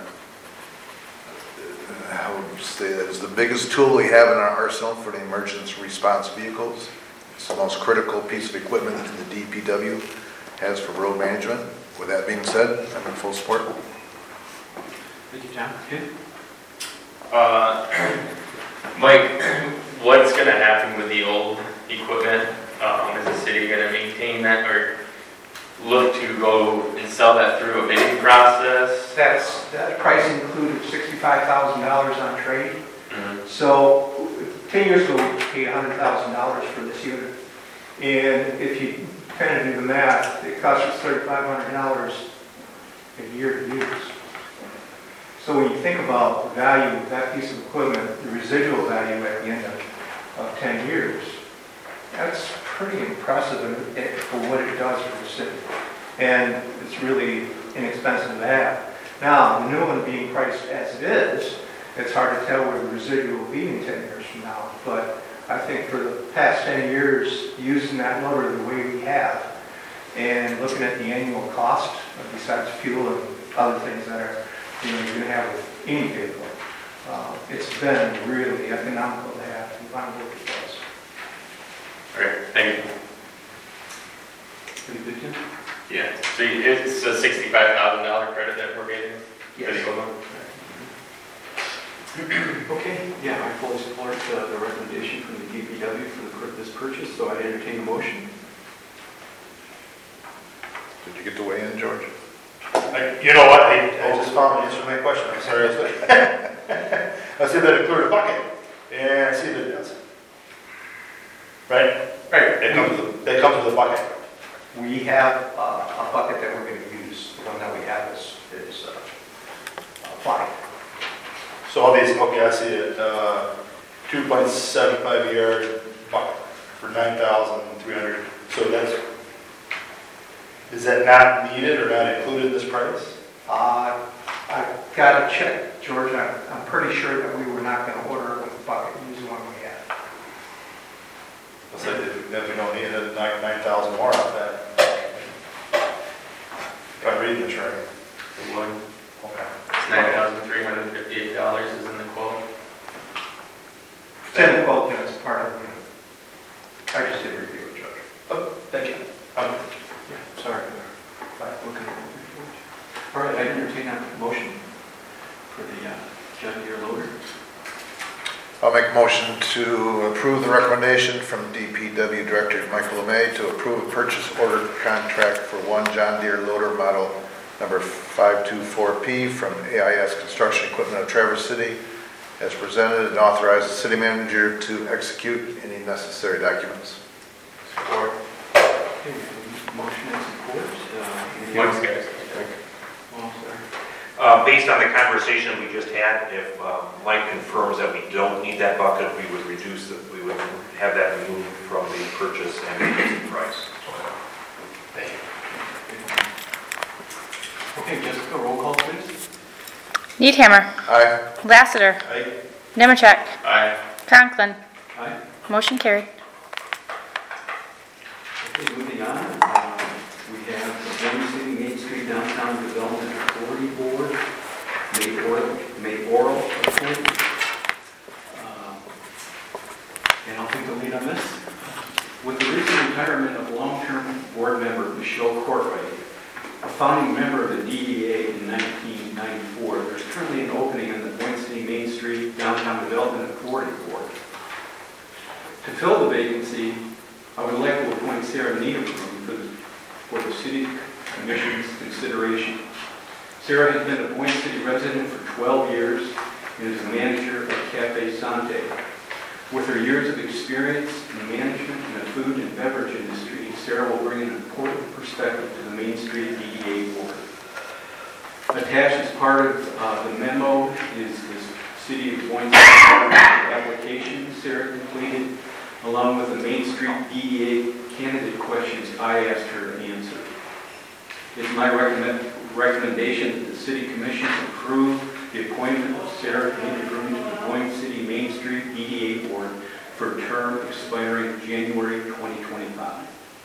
how would you say that, is the biggest tool we have in our arsenal for the emergency response vehicles. It's the most critical piece of equipment that the D P W has for road management. With that being said, I'm in full support. Thank you, Tom. Okay. Uh, Mike, what's going to happen with the old equipment? Um, is the city going to maintain that or look to go and sell that through a bidding process? That's, that price included sixty-five thousand dollars on trade. Mm-hmm. So ten years ago, we paid one hundred thousand dollars for this unit. And if you kind of do the math, it costs us thirty-five hundred dollars a year to use. So when you think about the value of that piece of equipment, the residual value at the end of, of ten years, that's pretty impressive in- in- for what it does for the city. And it's really inexpensive to have. Now, the new one being priced as it is, it's hard to tell where the residual will be in ten years from now. But I think for the past ten years, using that motor the way we have, and looking at the annual cost, besides fuel and other things that are, you know, you're going to have with any vehicle, uh, it's been really economical to have the amount of work it does. All right, thank you. Pretty good, Tim? Yeah, so it's a sixty-five thousand dollars credit that we're getting for the old one? Okay, yeah, I fully support uh, the recommendation from the D P W for the, pur- this purchase, so I entertain a motion. Did you get to weigh in, George? I- You know what, I, I just found the answer to my question, I'm sorry. I see that it included a bucket, and I see that it does. Right? Right. It comes with, it comes with a bucket. We have uh, a bucket that we're going to use, the one that we So all these, okay, I see it, uh, two point seven five yard bucket for nine thousand three hundred. So that's, is that not needed or not included in this price? Uh, I've got to check, George, I'm, I'm pretty sure that we were not going to order it with the bucket, use the one we had. Looks like if if we don't need it, nine, nine thousand more off that. If I'm reading this right. The one, Okay. it's nine thousand three hundred fifty-eight dollars is in the quote. It's in the quote, that's part of the, I just did review it, Judge. Oh, thank you. Um, Yeah, sorry. Looking at the report. All right, I entertain a motion for the uh, John Deere loader. I'll make a motion to approve the recommendation from D P W Director Michael LeMay to approve a purchase order contract for one John Deere loader model number five two four P from A I S Construction Equipment of Traverse City as presented, and authorize the city manager to execute any necessary documents. Support. Okay, motion and support. Uh, any Mike's other- got it. Oh, sorry. Uh, Based on the conversation we just had, if uh, Mike confirms that we don't need that bucket, we would reduce, the- we would have that removed from the purchase and the price. Thank you. Okay, Jessica, roll call, please. Needhammer. Aye. Lassiter. Aye. Nemecheck. Aye. Conklin. Aye. Motion carried. Okay, moving on, uh, we have the Boyne City Main Street Downtown Development Authority Board, made oral, made oral appointment. Uh, And I'll take the lead on this. With the recent retirement of long-term board member Michelle Courtwright, a founding member of the D D A in nineteen ninety-four, there's currently an opening on the Boyne City Main Street Downtown Development Authority Board. To fill the vacancy, I would like to appoint Sarah Needham for the, for the City Commission's consideration. Sarah has been a Boyne City resident for twelve years and is a manager at Cafe Sante. With her years of experience in management in the food and beverage industry, Sarah will bring an important perspective to the Main Street D D A Board. Attached as part of uh, the memo is the City of Boyne City application Sarah completed, along with the Main Street D D A candidate questions I asked her to answer. It's my recommend, recommendation that the City Commission approve the appointment of Sarah Needham to the Boyne City Main Street D D A Board for a term expiring January twenty twenty-five.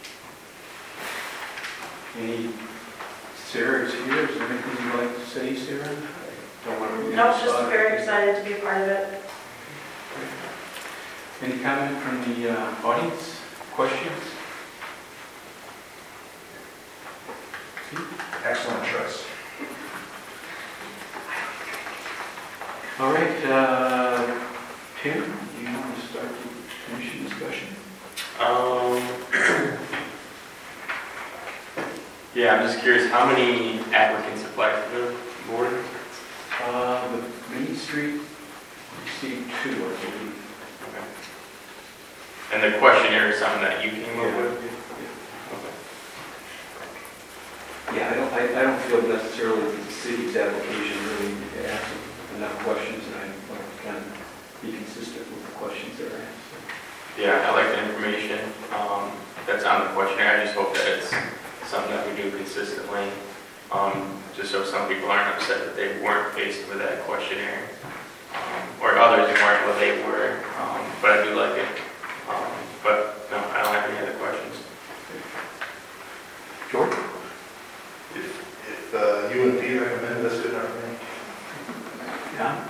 Any, Sarah is here, is there anything you'd like to say, Sarah? I don't want to be No, on the just spot. very excited to be a part of it. Any comment from the uh, audience? Questions? Excellent choice. All right, uh, Tim, do you want to start the commission discussion? Um, yeah, I'm just curious, how many applicants applied for the board? Uh, the Main Street received two, I believe. Okay. And the questionnaire is something that you came up with? Okay. Yeah, I don't, I, I don't feel necessarily that the city's application really asks enough questions, and I want to kind of be consistent with the questions that are asked. So. Yeah, I like the information um, that's on the questionnaire. I just hope that it's something that we do consistently, um, just so some people aren't upset that they weren't faced with that questionnaire, um, or others weren't what they were, um, but I do like it. Um, but no, I don't have any other questions. George? If, if uh, U N P recommended this, good enough for me. Yeah?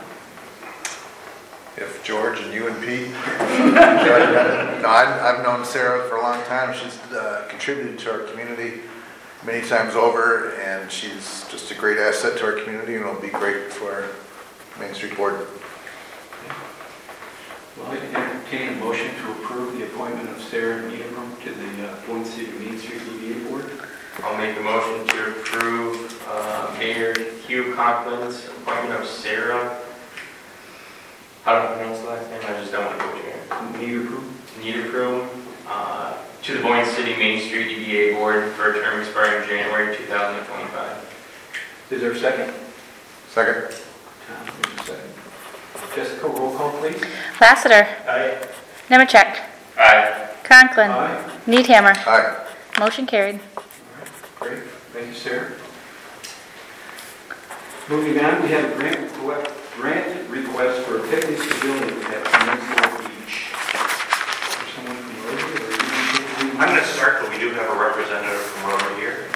If George and you and Pete. No, I've, I've known Sarah for a long time. She's uh, contributed to our community many times over, and she's just a great asset to our community, and will be great for our Main Street Board. Well, I entertain a motion to approve the appointment of Sarah Needham to the uh, Boyne City Main Street D D A Board. I'll make a motion to approve uh, Mayor Hugh Conklin's appointment of Sarah. How do I pronounce the last name? I just don't want to butcher it. Needham. Needham, uh, to the Boyne City Main Street D D A Board for a term expiring January two thousand twenty-five. Is there a second? Second. Tom, there's a second. Jessica, roll call, please. Lassiter. Aye. Nemecheck. Aye. Conklin. Aye. Needhammer. Aye. Motion carried. Great, thank you, Sarah. Moving on, we have a grant requ- grant request for a picnic pavilion at Peninsula Beach. Is someone from Rotary, or do you I'm going to start, but we do have a representative from Rotary here.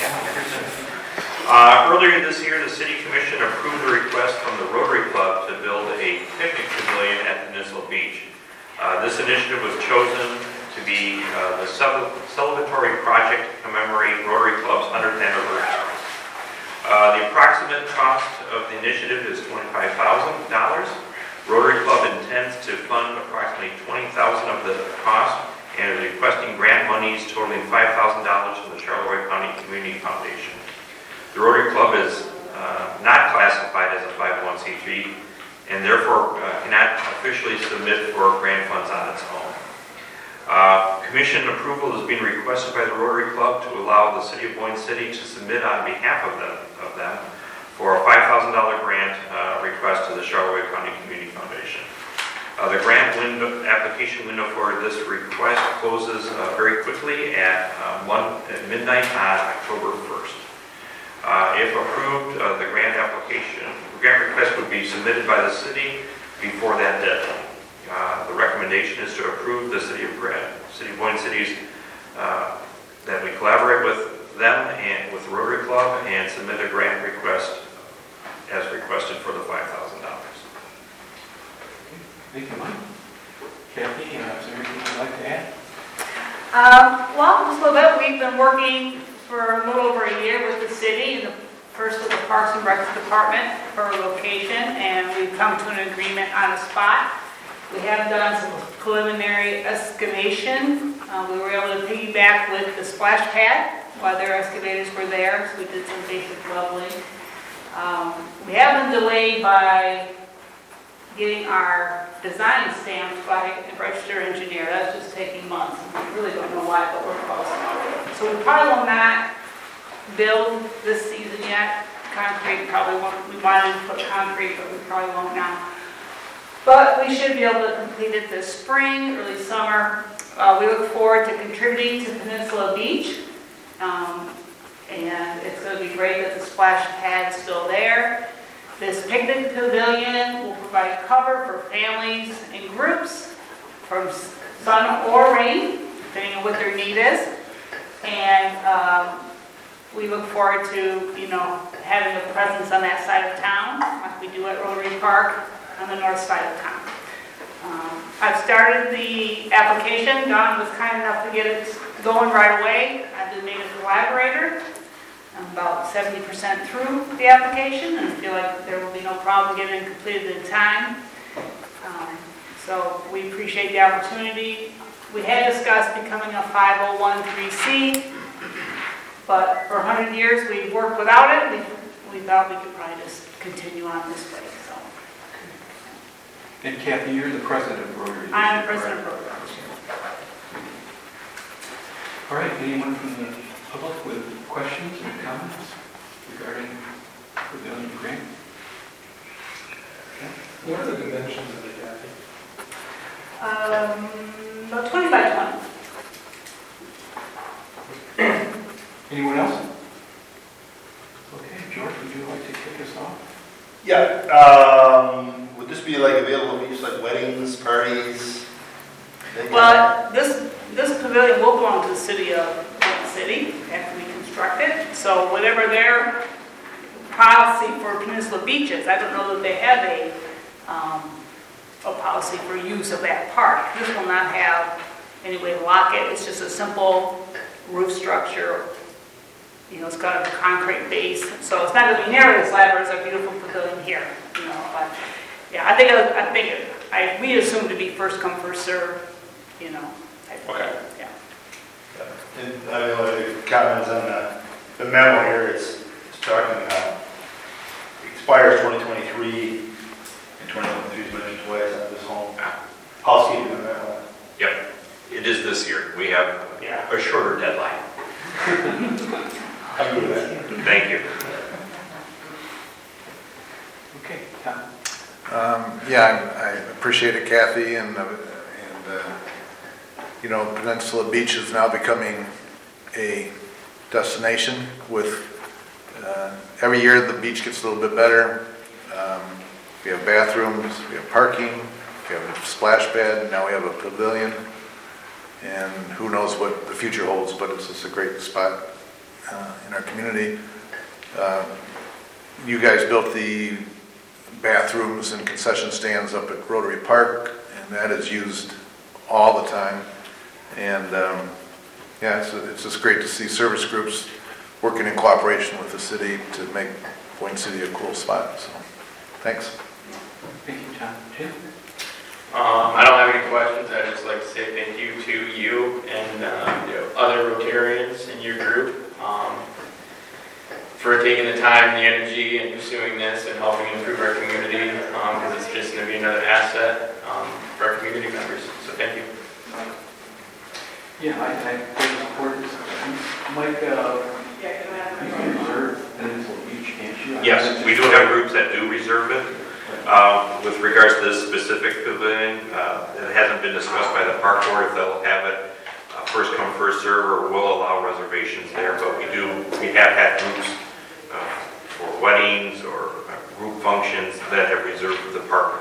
Uh, Earlier this year, the City Commission approved a request from the Rotary Club to build a picnic pavilion at Peninsula Beach. Uh, This initiative was chosen to be uh, the cel- celebratory project to commemorate Rotary Club's one hundredth anniversary. Uh, The approximate cost of the initiative is twenty-five thousand dollars. Rotary Club intends to fund approximately twenty thousand dollars of the cost and is requesting grant monies totaling five thousand dollars from the Charleroi County Community Foundation. The Rotary Club is uh, not classified as a five oh one c three and therefore uh, cannot officially submit for grant funds on its own. Uh, Commission approval is being requested by the Rotary Club to allow the City of Boyne City to submit on behalf of them, of them for a five thousand dollars grant uh, request to the Charleroi County Community Foundation. Uh, the grant window, application window for this request closes uh, very quickly at, uh, one, at midnight on October first. Uh, if approved, uh, the grant application, grant request would be submitted by the city before that deadline. Uh, the recommendation is to approve the City of Brad, City of Boyne City's, uh, that we collaborate with them and with the Rotary Club and submit a grant request as requested for the five thousand dollars. Thank you, Mike. Kathy, uh, is there anything you'd like to add? Um, well, just a little bit. We've been working for a little over a year with the city and the first with the Parks and Recs Department for a location, and we've come to an agreement on a spot. We have done some preliminary excavation. Uh, we were able to piggyback with the splash pad while their excavators were there, so we did some basic leveling. Um, we have been delayed by getting our design stamped by the registered engineer. That's just taking months. We really don't know why, but we're close. So we probably will not build this season yet. Concrete probably won't. We wanted to put concrete, but we probably won't now. But we should be able to complete it this spring, early summer. Uh, we look forward to contributing to Peninsula Beach. Um, and it's going to be great that the splash pad's still there. This picnic pavilion will provide cover for families and groups from sun or rain, depending on what their need is. And um, we look forward to, you know, having a presence on that side of town, like we do at Rotary Park on the north side of town. Um, I've started the application. Don was kind enough to get it going right away. I've been made a collaborator. I'm about seventy percent through the application, and I feel like there will be no problem getting it completed in time. Um, so we appreciate the opportunity. We had discussed becoming a five oh one c, but for one hundred years we've worked without it. We, we thought we could probably just continue on this way. So. And Kathy, you're the president of Rotary. I'm the president of Rotary. All right, anyone from the public with questions or comments regarding the pavilion grant? Okay. What are the dimensions of it, Kathy? Um, about twenty by twenty. Anyone else? Okay, George, would you like to kick us off? Yeah, um, would this be like available for use like weddings, parties? Well, this this pavilion will belong to the city of Boyne City after we construct it. So whatever their policy for Peninsula Beaches, I don't know that they have a um, a policy for use of that park. This will not have any way to lock it. It's just a simple roof structure. You know, it's got a concrete base, so it's not going to be nearly as elaborate as our beautiful pavilion here. You know, but yeah, I think it, I think it, I we assume to be first come first serve. You know. Okay. Yeah. And I don't know if it comments on the, the memo here, it's, it's talking about expires twenty twenty-three and twenty twenty-three is mentioned twice on this home. Housekeeping in the memo. Yep, it is this year. We have Yeah. a shorter deadline. I agree with that. Thank you. Okay, Tom. Um, yeah, I I appreciate it, Kathy, and, uh, and, uh, you know, Peninsula Beach is now becoming a destination with, uh, every year the beach gets a little bit better. Um, We have bathrooms, we have parking, we have a splash pad, now we have a pavilion, and who knows what the future holds, but it's just a great spot uh, in our community. Uh, You guys built the bathrooms and concession stands up at Rotary Park, and that is used all the time. And um, yeah, it's, it's just great to see service groups working in cooperation with the city to make Boyne City a cool spot. So, thanks. Thank you, John. Jim? Um, I don't have any questions. I'd just like to say thank you to you and uh, you know, other Rotarians in your group um, for taking the time, the energy, and pursuing this and helping improve our community, because um, it's just going to be another asset um, for our community members. So thank you. Yeah, I, I fully support this. Mike, uh, you can reserve Peninsula Beach, can't you? Yes, we do have groups that do reserve it. Um, With regards to this specific pavilion, uh, it hasn't been discussed by the park board if they'll have it uh, first come, first serve, or will allow reservations there, but we do, we have had groups uh, for weddings or uh, group functions that have reserved for the park.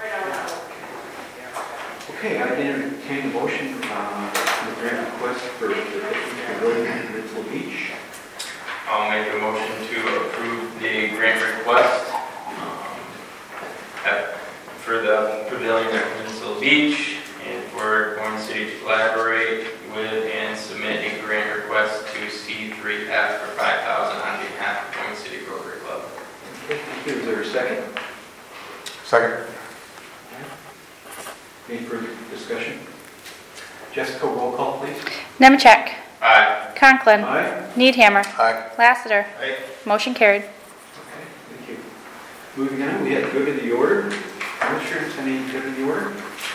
Okay, I entertain a motion uh, for the grant request for the pavilion at Peninsula Beach. I'll make a motion to approve the grant request um, at- for the pavilion at Peninsula Beach and for Boyne City to collaborate with and submit a grant request to C three F for five thousand dollars on behalf of Boyne City Rotary Club. Okay, thank you. Is there a second? Second. Any further discussion? Jessica, roll call, please. Nemecheck. Aye. Conklin. Aye. Needhammer. Aye. Lassiter. Aye. Motion carried. Okay, thank you. Moving on, we have good of the order. Commissioners, any good of the order?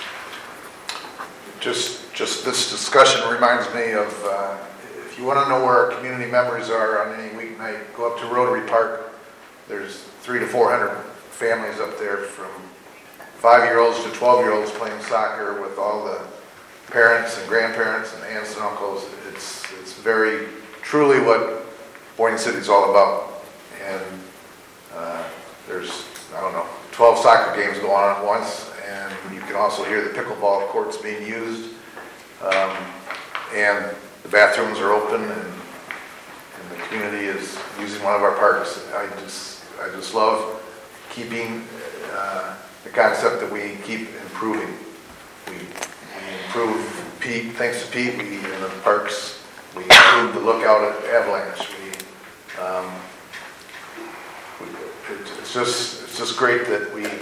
Just, just this discussion reminds me of, uh, if you want to know where our community members are on any weeknight, go up to Rotary Park. There's three to four hundred families up there, from five-year-olds to twelve-year-olds playing soccer with all the parents and grandparents and aunts and uncles. It's, it's very, truly what Boyne City is all about. And uh, there's, I don't know, twelve soccer games going on at once, and you can also hear the pickleball courts being used. Um, and the bathrooms are open, and, and the community is using one of our parks. I just, I just love keeping uh, the concept that we keep improving. We, we improve Pete, thanks to Pete, we, in the parks, we improved the lookout at Avalanche. We, um, we it, it's just, it's just great that we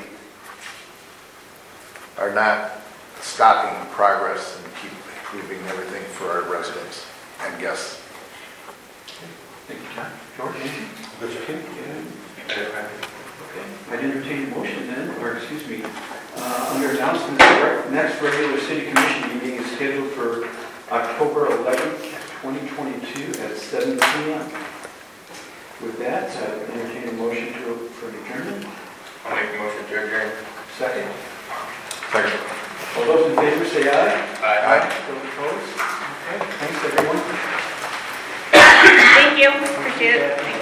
are not stopping progress and keep improving everything for our residents and guests. Thank you, John. George, anything? Okay. I'd entertain a motion then, or excuse me, uh, under announcements, the next regular city commission meeting is scheduled for October eleventh, twenty twenty-two at seven p m With that, I'd entertain a motion to, for adjournment. I'll make a motion to adjourn. Second. Second. All those in favor say aye. Aye. Those opposed? Okay, thanks everyone. Thank you, appreciate it. Thank you.